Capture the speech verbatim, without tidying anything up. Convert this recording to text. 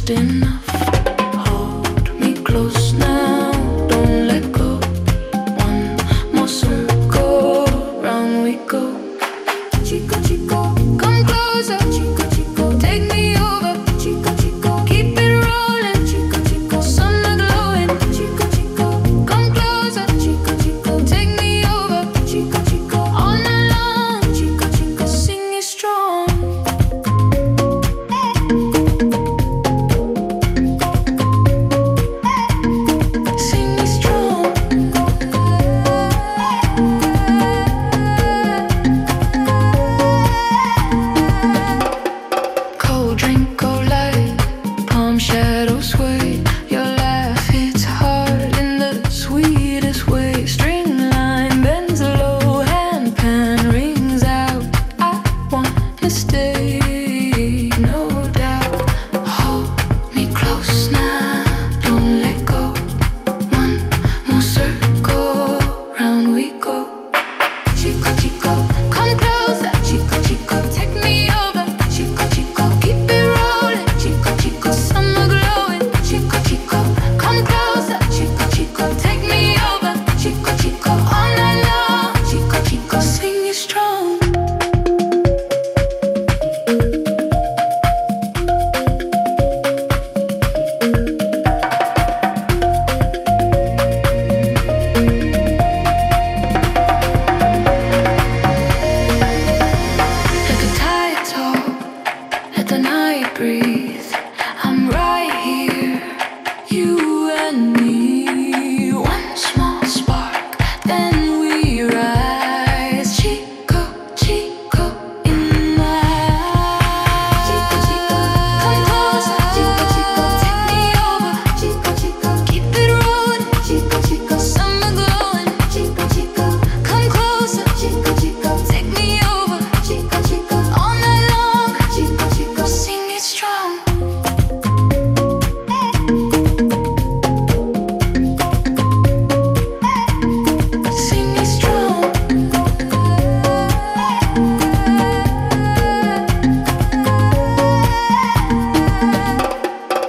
enough. Hold me close now, don't let go. One more circle, round we go. Chico, Chico, come closer. Chico, Chico, take me over. Chico, Chico, keep it rolling. Chico, Chico, sun glowing. Chico, Chico, come closer. Chico, Chico, take me over. Chico, Chico, all night long. Chico, Chico, sing it strong. Sing it strong. Cold drink, cold light, palm shadows sway. Your laugh hits hard in the sweetest way. String line bends low, hand pan rings out. I wanna stay, no doubt. Hold me close now, don't let go. One more circle, round we go. Chico, Chico, come closer. Chico, Chico, take me over. Chico, Chico, keep it rolling. Chico, Chico, summer glowing. Chico, Chico, come closer. Chico, Chico, take me over. Chico, Chico, all night long. Chico, Chico, sing it strong. Let the tide talk, let the night breathe.